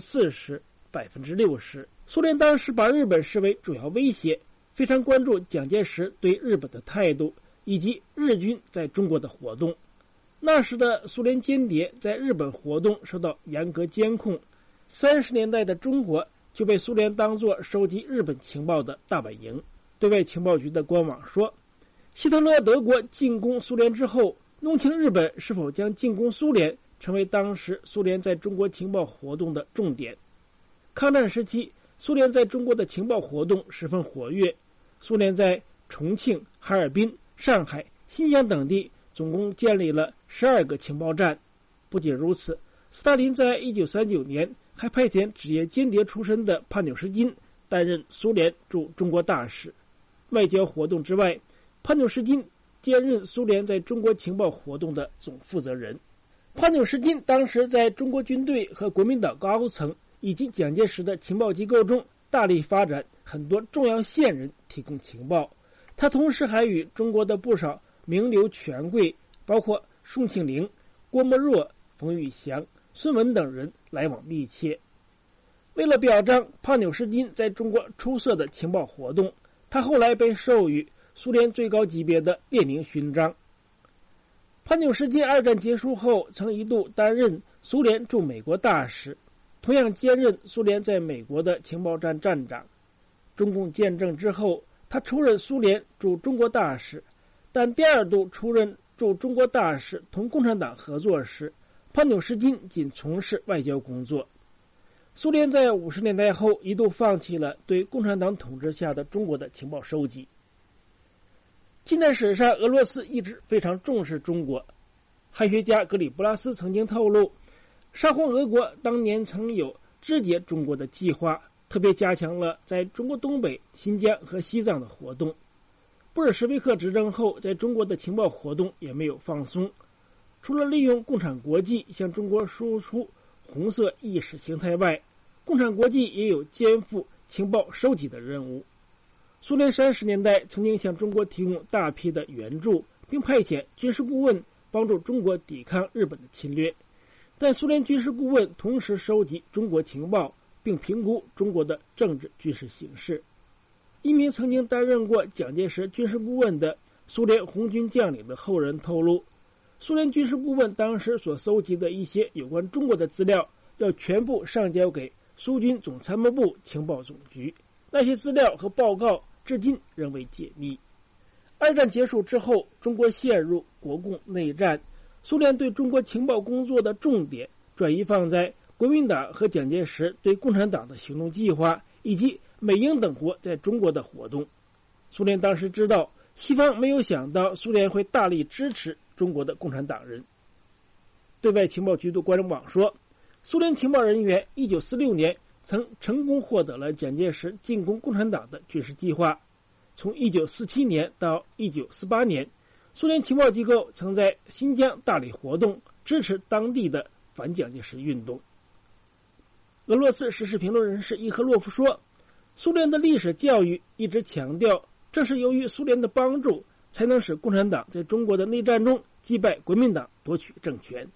40%、60%。苏联当时把日本视为主要威胁，非常关注蒋介石对日本的态度以及日军在中国的活动。那时的苏联间谍在日本活动受到严格监控，30年代的中国就被苏联当作收集日本情报的大本营。对外情报局的官网说，希特勒德国进攻苏联之后，弄清日本是否将进攻苏联成为当时苏联在中国情报活动的重点。抗战时期，苏联在中国的情报活动十分活跃，苏联在重庆、哈尔滨、上海、新疆等地总共建立了12个情报站。不仅如此，斯大林在1939年还派遣职业间谍出身的帕纽什金担任苏联驻中国大使。外交活动之外，帕纽什金兼任苏联在中国情报活动的总负责人。帕纽什金当时在中国军队和国民党高层以及蒋介石的情报机构中大力发展很多重要线人提供情报。他同时还与中国的不少名流权贵，包括宋庆龄、郭沫若、冯玉祥、孙文等人来往密切。为了表彰帕纽什金在中国出色的情报活动，他后来被授予苏联最高级别的列宁勋章。帕纽什金二战结束后曾一度担任苏联驻美国大使，同样兼任苏联在美国的情报站站长。中共建政之后，他出任苏联驻中国大使，但第2度出任驻中国大使同共产党合作时，帕纽什金仅从事外交工作。苏联在50年代后一度放弃了对共产党统治下的中国的情报收集。近代史上，俄罗斯一直非常重视中国。汉学家格里布拉斯曾经透露，沙皇俄国当年曾有肢解中国的计划，特别加强了在中国东北、新疆和西藏的活动。布尔什维克执政后，在中国的情报活动也没有放松。除了利用共产国际向中国输出红色意识形态外，共产国际也有肩负情报收集的任务。苏联30年代曾经向中国提供大批的援助，并派遣军事顾问帮助中国抵抗日本的侵略。但苏联军事顾问同时收集中国情报，并评估中国的政治军事形势。一名曾经担任过蒋介石军事顾问的苏联红军将领的后人透露，苏联军事顾问当时所搜集的一些有关中国的资料要全部上交给苏军总参谋部情报总局，那些资料和报告至今仍未解密。二战结束之后，中国陷入国共内战，苏联对中国情报工作的重点转移放在国民党和蒋介石对共产党的行动计划，以及美英等国在中国的活动。苏联当时知道，西方没有想到苏联会大力支持中国的共产党人。对外情报局的官网说，苏联情报人员1946年曾成功获得了蒋介石进攻共产党的军事计划。从1947年到1948年，苏联情报机构曾在新疆大力活动，支持当地的反蒋介石运动。俄罗斯时事评论人士伊赫洛夫说，苏联的历史教育一直强调，正是由于苏联的帮助，才能使共产党在中国的内战中击败国民党，夺取政权。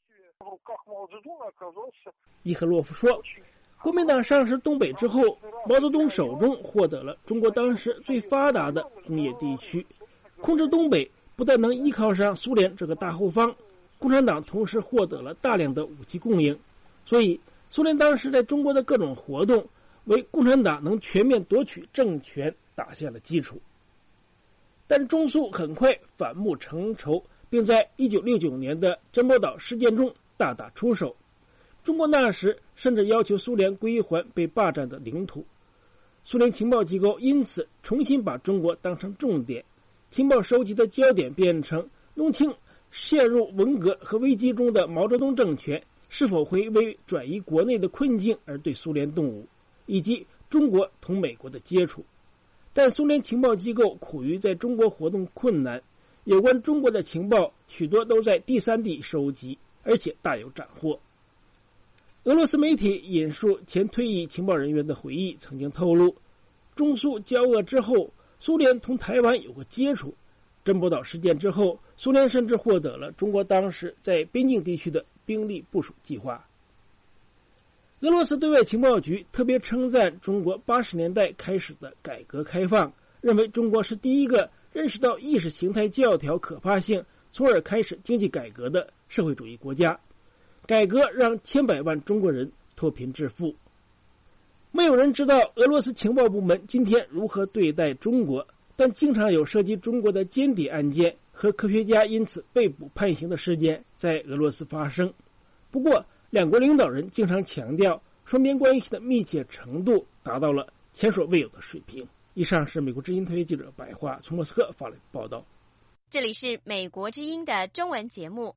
伊赫洛夫说，国民党上师东北之后，毛泽东手中获得了中国当时最发达的工业地区，控制东北不但能依靠上苏联这个大后方，共产党同时获得了大量的武器供应，所以苏联当时在中国的各种活动为共产党能全面夺取政权打下了基础。但中苏很快反目成仇，并在1969年的珍宝岛事件中大打出手。中国那时甚至要求苏联归还被霸占的领土。 苏联情报机构因此重新把中国当成重点，情报收集的焦点变成弄清陷入文革和危机中的毛泽东政权是否会为转移国内的困境而对苏联动武，以及中国同美国的接触。但苏联情报机构苦于在中国活动困难，有关中国的情报许多都在第三地收集，而且大有斩获。俄罗斯媒体引述前退役情报人员的回忆，曾经透露，中苏交恶之后，苏联同台湾有过接触。珍宝岛事件之后，苏联甚至获得了中国当时在边境地区的兵力部署计划。俄罗斯对外情报局特别称赞中国80年代开始的改革开放，认为中国是第一个认识到意识形态教条可怕性，从而开始经济改革的社会主义国家。改革让千百万中国人脱贫致富。没有人知道俄罗斯情报部门今天如何对待中国，但经常有涉及中国的间谍案件和科学家因此被捕判刑的事件在俄罗斯发生。不过，两国领导人经常强调，双边关系的密切程度达到了前所未有的水平。以上是美国之音特约记者白桦从莫斯科发来的报道。 这里是美国之音的中文节目。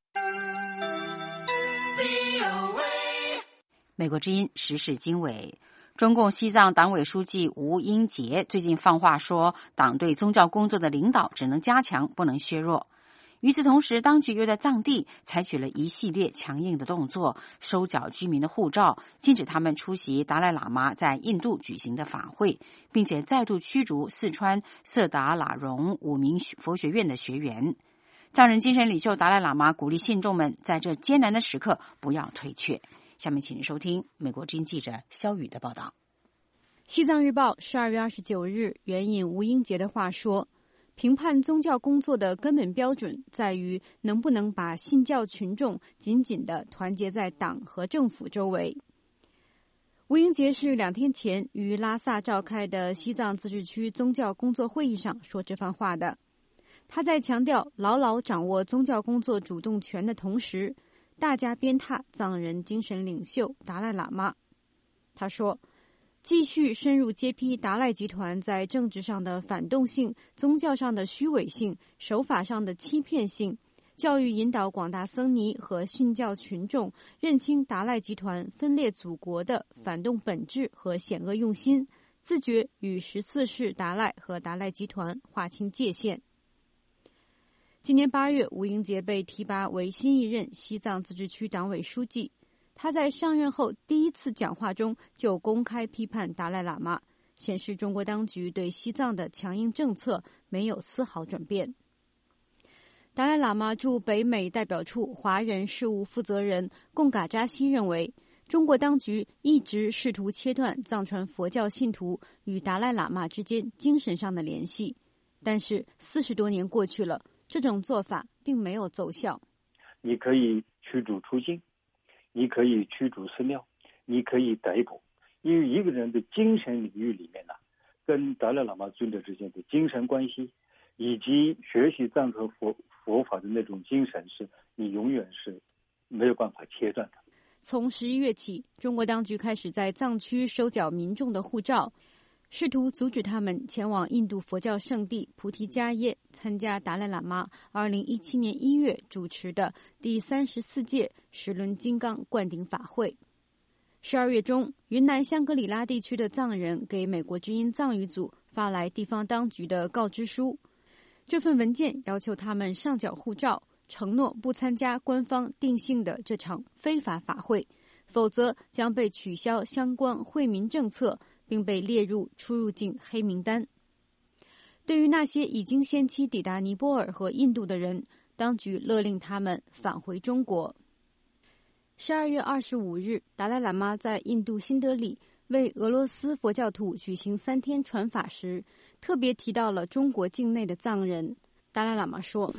美国之音时事经纬。中共西藏党委书记吴英杰最近放话说，党对宗教工作的领导只能加强，不能削弱。与此同时，当局又在藏地采取了一系列强硬的动作，收缴居民的护照，禁止他们出席达赖喇嘛在印度举行的法会，并且再度驱逐四川色达喇荣5名佛学院的学员。藏人精神领袖达赖喇嘛鼓励信众们在这艰难的时刻不要退却。下面请您收听美国之音记者肖宇的报道。 西藏日报12月29日援引吴英杰的话说，评判宗教工作的根本标准在于能不能把信教群众紧紧地团结在党和政府周围。吴英杰是2天前于拉萨召开的西藏自治区宗教工作会议上说这番话的。他在强调牢牢掌握宗教工作主动权的同时，大加鞭挞藏人精神领袖达赖喇嘛。他说，继续深入揭批达赖集团在政治上的反动性、宗教上的虚伪性、手法上的欺骗性，教育引导广大僧尼和信教群众认清达赖集团分裂祖国的反动本质和险恶用心，自觉与14世达赖和达赖集团划清界限。今年8月，吴英杰被提拔为新一任西藏自治区党委书记。他在上任后第一次讲话中就公开批判达赖喇嘛，显示中国当局对西藏的强硬政策没有丝毫转变。达赖喇嘛驻北美代表处华人事务负责人贡嘎扎西认为，中国当局一直试图切断藏传佛教信徒与达赖喇嘛之间精神上的联系，但是40多年过去了，这种做法并没有奏效。 你可以驱逐出境，你可以驱逐寺庙，你可以逮捕，因为一个人的精神领域里面呢，跟达赖喇嘛尊者之间的精神关系，以及学习藏传佛法的那种精神，是你永远是没有办法切断的。 从11月起，中国当局开始在藏区收缴民众的护照，试图阻止他们前往印度佛教圣地菩提迦耶参加达赖喇嘛2017年1月主持的第34届十轮金刚灌顶法会。12月中，云南香格里拉地区的藏人给美国之音藏语组发来地方当局的告知书，这份文件要求他们上缴护照，承诺不参加官方定性的这场非法法会，否则将被取消相关惠民政策，并被列入出入境黑名单。对于那些已经先期抵达尼泊尔和印度的人，当局勒令他们返回中国。12月25日，达赖喇嘛在印度新德里为俄罗斯佛教徒举行3天传法时，特别提到了中国境内的藏人。达赖喇嘛说，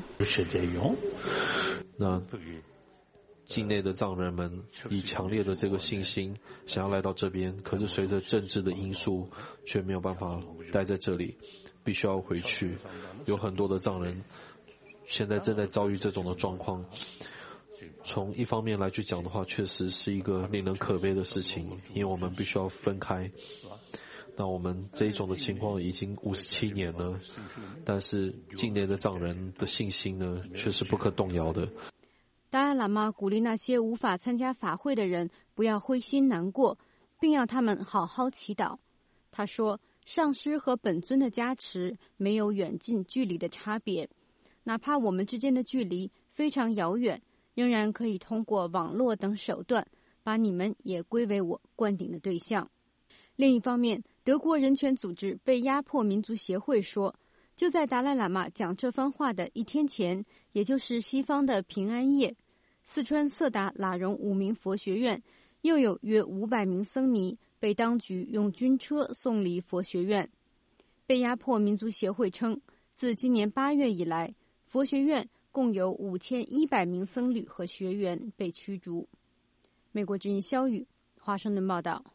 那境内的藏人们以强烈的这个信心想要来到这边，可是随着政治的因素却没有办法待在这里，必须要回去。有很多的藏人现在正在遭遇这种的状况。从一方面来去讲的话，确实是一个令人可悲的事情，因为我们必须要分开。 那我们这一种的情况已经57年了，但是境内的藏人的信心呢，却是不可动摇的。 达赖喇嘛鼓励那些无法参加法会的人不要灰心难过，并要他们好好祈祷。他说，上师和本尊的加持没有远近距离的差别，哪怕我们之间的距离非常遥远，仍然可以通过网络等手段把你们也归为我灌顶的对象。另一方面，德国人权组织被压迫民族协会说，就在达赖喇嘛讲这番话的1天前，也就是西方的平安夜，四川色达喇荣五明佛学院又有约500名僧尼被当局用军车送离佛学院。被压迫民族协会称，自今年8月以来，佛学院共有5100名僧侣和学员被驱逐。美国之音肖宇华盛顿报道。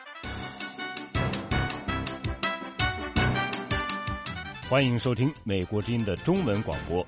欢迎收听美国之音的中文广播。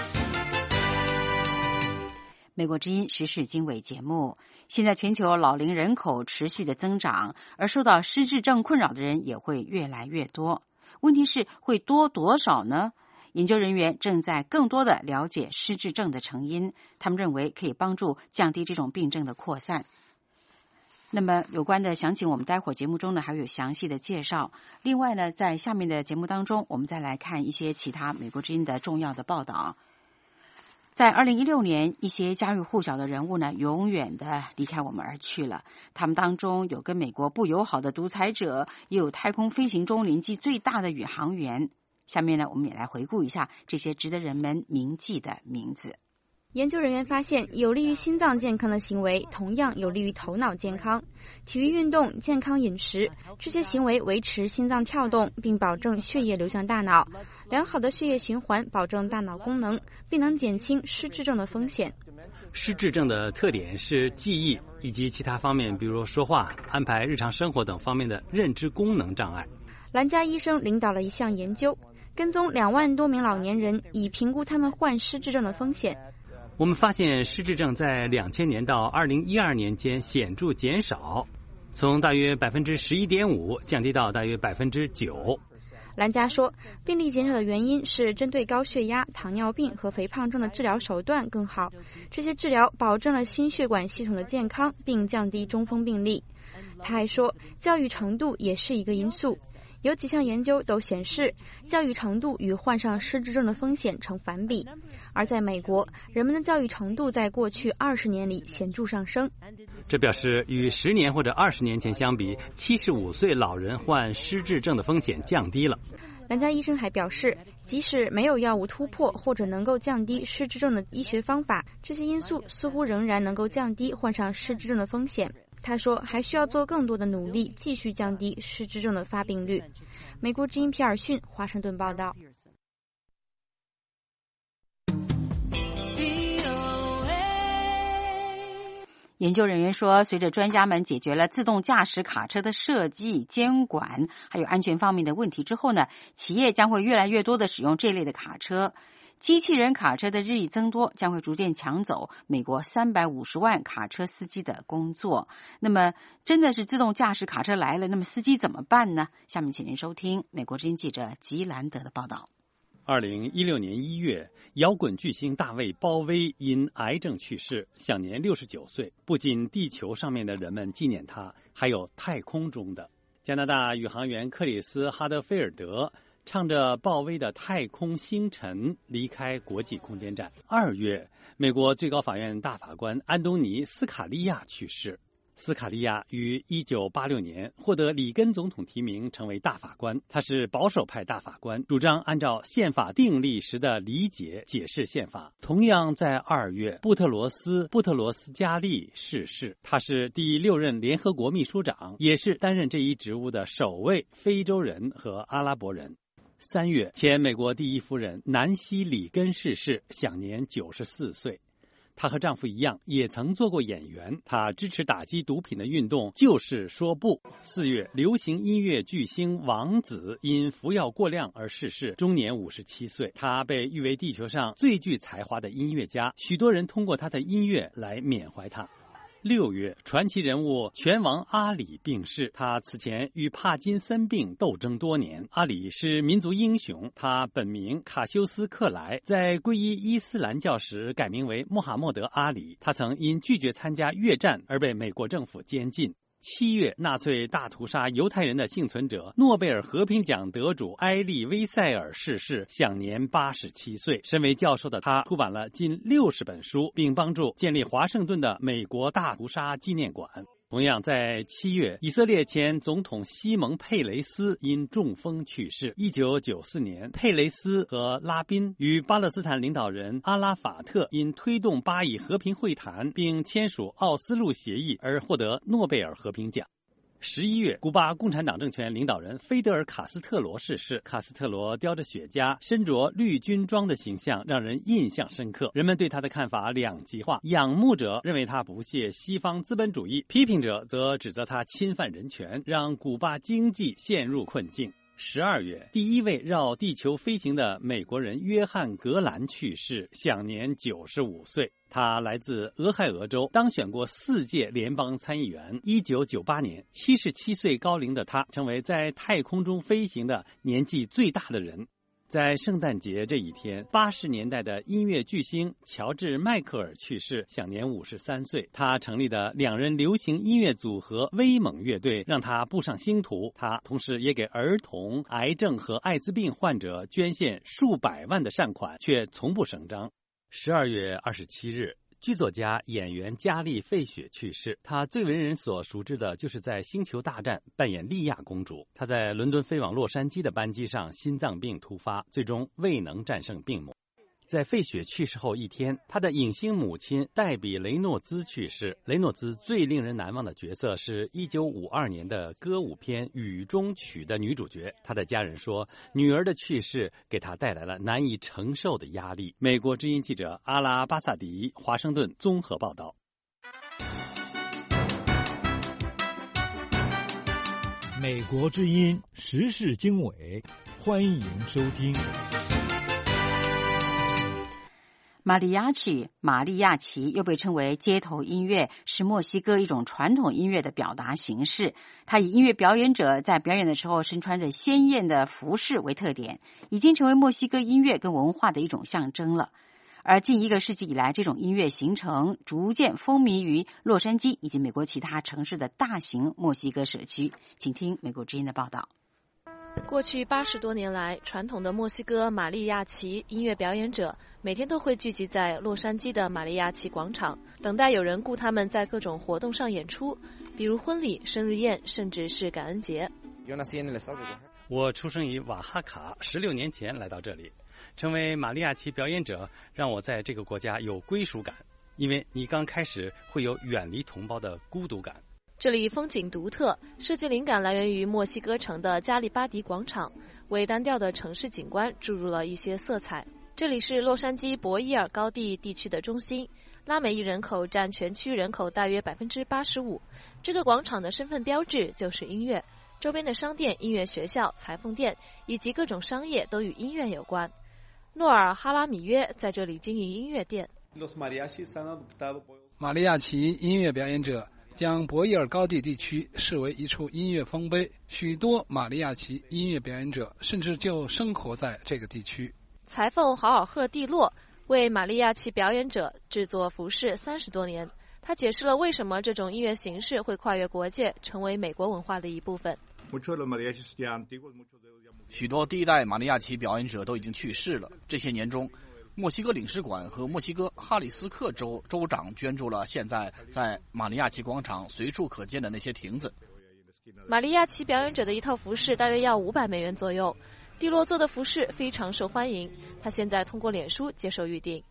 美国之音时事经纬节目。现在全球老龄人口持续的增长，而受到失智症困扰的人也会越来越多。问题是会多多少呢？研究人员正在更多的了解失智症的成因，他们认为可以帮助降低这种病症的扩散。那么有关的详情，我们待会儿节目中呢还有详细的介绍。另外呢，在下面的节目当中，我们再来看一些其他美国之音的重要的报道。在2016年，一些家喻户晓的人物呢，永远的离开我们而去了。他们当中有跟美国不友好的独裁者，也有太空飞行中年纪最大的宇航员。下面呢，我们也来回顾一下这些值得人们铭记的名字。 研究人员发现，有利于心脏健康的行为同样有利于头脑健康。体育运动、健康饮食，这些行为维持心脏跳动，并保证血液流向大脑。良好的血液循环保证大脑功能，并能减轻失智症的风险。 失智症的特点是记忆以及其他方面，比如说话、安排日常生活等方面的认知功能障碍。 兰加医生领导了一项研究，跟踪2万多名老年人，以评估他们患失智症的风险。 我们发现失智症在2000年到2012年间显著减少，从大约11.5%降低到大约9%。 兰加说，病例减少的原因是针对高血压、糖尿病和肥胖症的治疗手段更好，这些治疗保证了心血管系统的健康，并降低中风病例。他还说，教育程度也是一个因素。有几项研究都显示，教育程度与患上失智症的风险成反比。而在美国，人们的教育程度在过去20年里显著上升。 这表示与10年或者20年前相比，75岁老人患失智症的风险降低了。 兰加医生还表示，即使没有药物突破或者能够降低失智症的医学方法，这些因素似乎仍然能够降低患上失智症的风险。他说，还需要做更多的努力，继续降低失智症的发病率。美国之音皮尔逊华盛顿报道。 研究人员说，随着专家们解决了自动驾驶卡车的设计、监管还有安全方面的问题之后呢，企业将会越来越多的使用这类的卡车。机器人卡车的日益增多，将会逐渐抢走美国350万卡车司机的工作。那么，真的是自动驾驶卡车来了，那么司机怎么办呢？下面请您收听美国之音记者吉兰德的报道。 2016年1月，摇滚巨星大卫·鲍威因癌症去世，享年69岁。不仅地球上面的人们纪念他，还有太空中的。加拿大宇航员克里斯·哈德菲尔德唱着鲍威的《太空星辰》离开国际空间站。2月，美国最高法院大法官安东尼·斯卡利亚去世。斯卡利亚于1986年获得里根总统提名成为大法官，他是保守派大法官，主张按照宪法订立时的理解解释宪法。同样在2月，布特罗斯加利逝世，他是第6任联合国秘书长，也是担任这一职务的首位非洲人和阿拉伯人。3月，前美国第一夫人南希·里根逝世，享年94岁。她和丈夫一样，也曾做过演员。她支持打击毒品的运动，就是说不。4月，流行音乐巨星王子因服药过量而逝世，终年57岁。他被誉为地球上最具才华的音乐家，许多人通过他的音乐来缅怀他。 6月，传奇人物拳王阿里病逝。他此前与帕金森病斗争多年。阿里是民族英雄，他本名卡修斯·克莱，在皈依伊斯兰教时改名为穆罕默德·阿里。他曾因拒绝参加越战而被美国政府监禁。7月，纳粹大屠杀犹太人的幸存者、诺贝尔和平奖得主埃利威塞尔逝世，享年87岁。身为教授的他，出版了近60本书，并帮助建立华盛顿的美国大屠杀纪念馆。同样在7月，以色列前总统西蒙·佩雷斯因中风去世。1994年，佩雷斯和拉宾与巴勒斯坦领导人阿拉法特因推动巴以和平会谈并签署奥斯陆协议而获得诺贝尔和平奖。11月，古巴共产党政权领导人菲德尔·卡斯特罗逝世。卡斯特罗叼着雪茄、身着绿军装的形象让人印象深刻。人们对他的看法两极化，仰慕者认为他不屑西方资本主义，批评者则指责他侵犯人权，让古巴经济陷入困境。12月，第一位绕地球飞行的美国人约翰·格兰去世，享年95岁。他来自俄亥俄州，当选过4届联邦参议员。1998年，77岁高龄的他成为在太空中飞行的年纪最大的人。在圣诞节这一天，80年代的音乐巨星乔治·迈克尔去世，享年53岁。他成立的2人流行音乐组合威猛乐队让他步上星途。他同时也给儿童、癌症和艾滋病患者捐献数百万的善款，却从不声张。12月27日，剧作家、演员加丽·费雪去世。她最为人所熟知的就是在《星球大战》扮演莉亚公主。她在伦敦飞往洛杉矶的班机上心脏病突发，最终未能战胜病魔。在费雪去世后一天，他的影星母亲黛比·雷诺兹去世。雷诺兹最令人难忘的角色是1952年的歌舞片《雨中曲》的女主角。她的家人说，女儿的去世给她带来了难以承受的压力。美国之音记者阿拉巴萨迪，华盛顿综合报道。 美国之音时事经纬，欢迎收听。 马里亚奇，玛利亚奇又被称为街头音乐，是墨西哥一种传统音乐的表达形式。它以音乐表演者在表演的时候身穿着鲜艳的服饰为特点，已经成为墨西哥音乐跟文化的一种象征了。而近1个世纪以来，这种音乐形成逐渐风靡于洛杉矶以及美国其他城市的大型墨西哥社区。请听美国之音的报道。 过去80多年来，传统的墨西哥玛利亚奇音乐表演者每天都会聚集在洛杉矶的玛利亚奇广场，等待有人雇他们在各种活动上演出，比如婚礼、生日宴，甚至是感恩节。 我出生于瓦哈卡，16年前来到这里，成为玛利亚奇表演者让我在这个国家有归属感，因为你刚开始会有远离同胞的孤独感。 这里风景独特，设计灵感来源于墨西哥城的加利巴迪广场，为单调的城市景观注入了一些色彩。这里是洛杉矶博伊尔高地地区的中心，拉美裔人口占全区人口大约85%。这个广场的身份标志就是音乐，周边的商店、音乐学校、裁缝店以及各种商业都与音乐有关。诺尔·哈拉米约在这里经营音乐店。 玛利亚奇音乐表演者将博伊尔高地地区视为一处音乐丰碑，许多玛利亚奇音乐表演者甚至就生活在这个地区。 裁缝豪尔赫蒂洛为玛利亚奇表演者制作服饰30多年，他解释了为什么这种音乐形式会跨越国界，成为美国文化的一部分。 许多第一代玛利亚奇表演者都已经去世了。这些年中，墨西哥领事馆和墨西哥哈里斯克州州长捐助了现在在玛利亚奇广场随处可见的那些亭子。 玛利亚奇表演者的一套服饰大约要500美元左右。蒂洛做的服饰非常受欢迎，他现在通过脸书接受预订。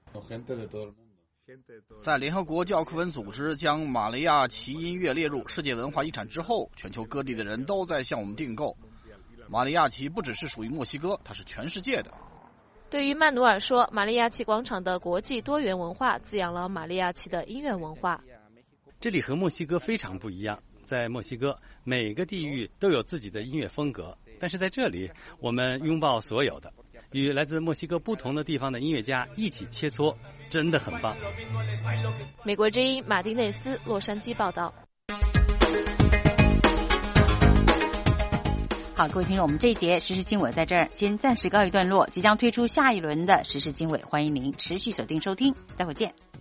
在联合国教科文组织将玛利亚奇音乐列入世界文化遗产之后，全球各地的人都在向我们订购。玛利亚奇不只是属于墨西哥，它是全世界的。 对于曼努尔说，玛利亚奇广场的国际多元文化滋养了玛利亚奇的音乐文化。 这里和墨西哥非常不一样，在墨西哥每个地域都有自己的音乐风格，但是在这里我们拥抱所有的， 与来自墨西哥不同的地方的音乐家一起切磋，真的很棒。 美国之音马丁内斯洛杉矶报道。 好，各位听众，我们这一节时事经纬在这儿先暂时告一段落，即将推出下一轮的时事经纬，欢迎您持续锁定收听，待会儿见。